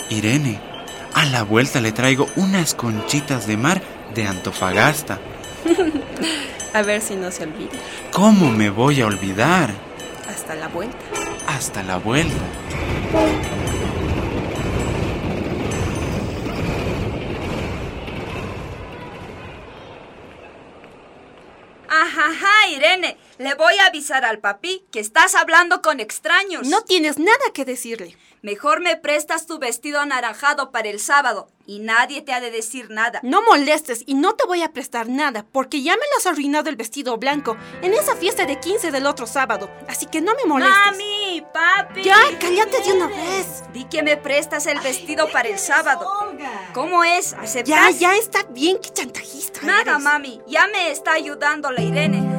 Irene, a la vuelta le traigo unas conchitas de mar de Antofagasta. A ver si no se olvida. ¿Cómo me voy a olvidar? Hasta la vuelta. Hasta la vuelta. Ajaja, Irene, le voy a avisar al papi que estás hablando con extraños. No tienes nada que decirle. Mejor me prestas tu vestido anaranjado para el sábado y nadie te ha de decir nada. No molestes y no te voy a prestar nada porque ya me lo has arruinado el vestido blanco en esa fiesta de 15 del otro sábado. Así que no me molestes. ¡Mami! ¡Papi! Ya, cállate de una vez. Di que me prestas el vestido para el sábado. ¿Cómo es? ¿Aceptas? Ya está bien, qué chantajista Nada, eres. mami. Ya me está ayudando la Irene.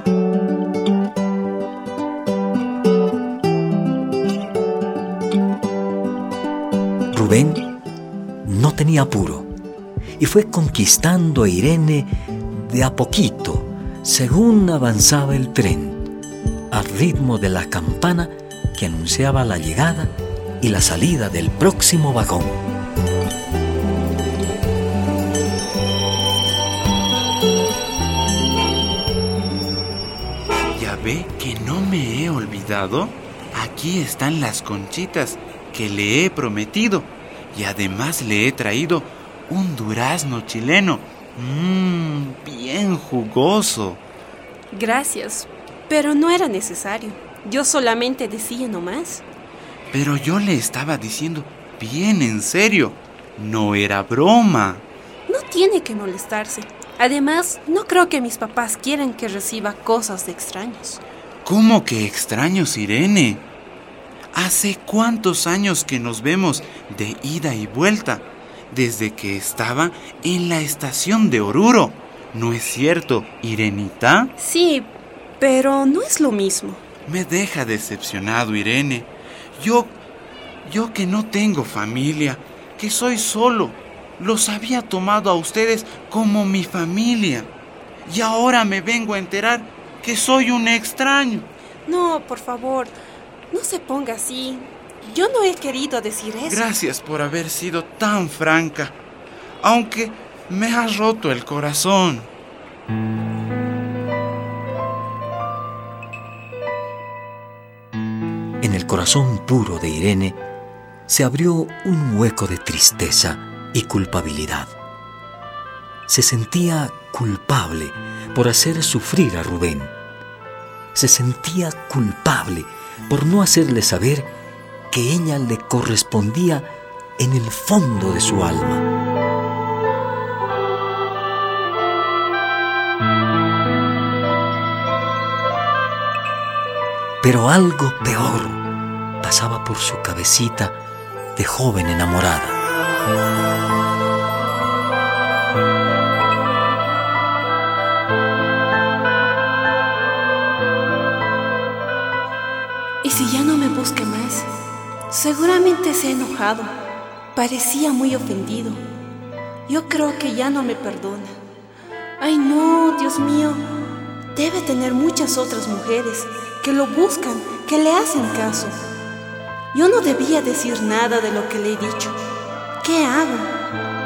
Rubén no tenía apuro y fue conquistando a Irene de a poquito según avanzaba el tren, al ritmo de la campana que anunciaba la llegada y la salida del próximo vagón. ¿Ya ve que no me he olvidado? Aquí están las conchitas que le he prometido. Y además le he traído un durazno chileno. Bien jugoso. Gracias, pero no era necesario. Yo solamente decía nomás. Pero yo le estaba diciendo bien en serio. No era broma. No tiene que molestarse. Además, no creo que mis papás quieran que reciba cosas de extraños. ¿Cómo que extraños, Irene? ¿Hace cuántos años que nos vemos de ida y vuelta? Desde que estaba en la estación de Oruro. ¿No es cierto, Irenita? Sí, pero no es lo mismo. Me deja decepcionado, Irene. Yo que no tengo familia, que soy solo, los había tomado a ustedes como mi familia. Y ahora me vengo a enterar que soy un extraño. No, por favor, no se ponga así. Yo no he querido decir eso. Gracias por haber sido tan franca, aunque me has roto el corazón. En el corazón puro de Irene se abrió un hueco de tristeza y culpabilidad. Se sentía culpable por hacer sufrir a Rubén. Se sentía culpable por no hacerle saber que ella le correspondía en el fondo de su alma. Pero algo peor pasaba por su cabecita de joven enamorada. ¿Y si ya no me busca más? Seguramente se ha enojado. Parecía muy ofendido. Yo creo que ya no me perdona. Ay no, Dios mío. Debe tener muchas otras mujeres que lo buscan, que le hacen caso. Yo no debía decir nada de lo que le he dicho. ¿Qué hago?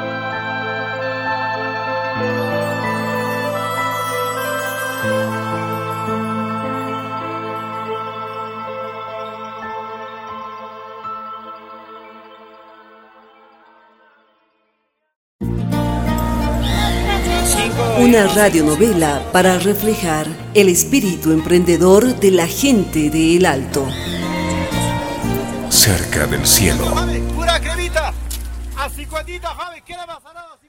Una radionovela para reflejar el espíritu emprendedor de la gente de El Alto. Cerca del cielo. Pura cremita, así cuadita, ¿qué le pasa?